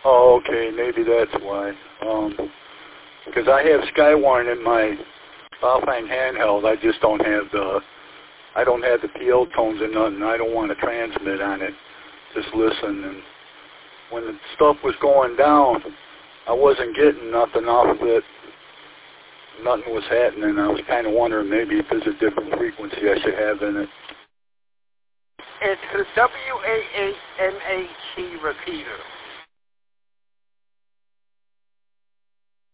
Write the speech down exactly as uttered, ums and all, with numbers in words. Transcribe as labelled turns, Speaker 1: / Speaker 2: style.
Speaker 1: Oh, okay, maybe that's why. Um, because I have Skywarn in my Balfang handheld. I just don't have the, I don't have the P L tones and nothing. I don't want to transmit on it. Just listen. And when the stuff was going down, I wasn't getting nothing off of it. Nothing was happening. I was kind of wondering maybe if there's a different frequency I should have in it.
Speaker 2: It's a W A eight M A T repeater.